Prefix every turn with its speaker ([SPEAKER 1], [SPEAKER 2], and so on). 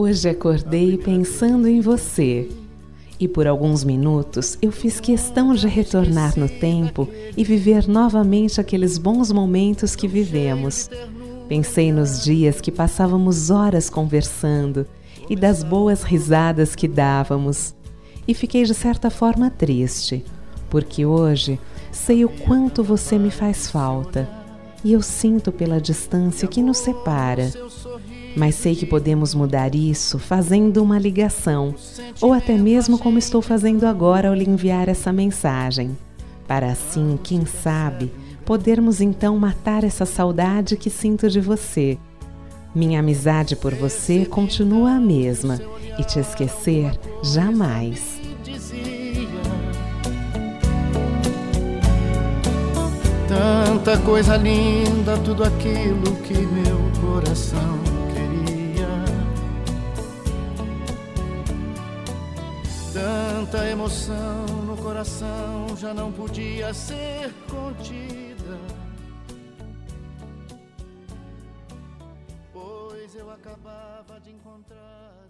[SPEAKER 1] Hoje acordei pensando em você. E por alguns minutos eu fiz questão de retornar no tempo e viver novamente aqueles bons momentos que vivemos. Pensei nos dias que passávamos horas conversando e das boas risadas que dávamos. E fiquei de certa forma triste, porque hoje sei o quanto você me faz falta e eu sinto pela distância que nos separa. Mas sei que podemos mudar isso fazendo uma ligação, ou até mesmo como estou fazendo agora ao lhe enviar essa mensagem, para assim, quem sabe, podermos então matar essa saudade que sinto de você. Minha amizade por você continua a mesma, e te esquecer jamais.
[SPEAKER 2] Tanta coisa linda, tudo aquilo que meu coração queria. Tanta emoção no coração já não podia ser contida, pois eu acabava de encontrar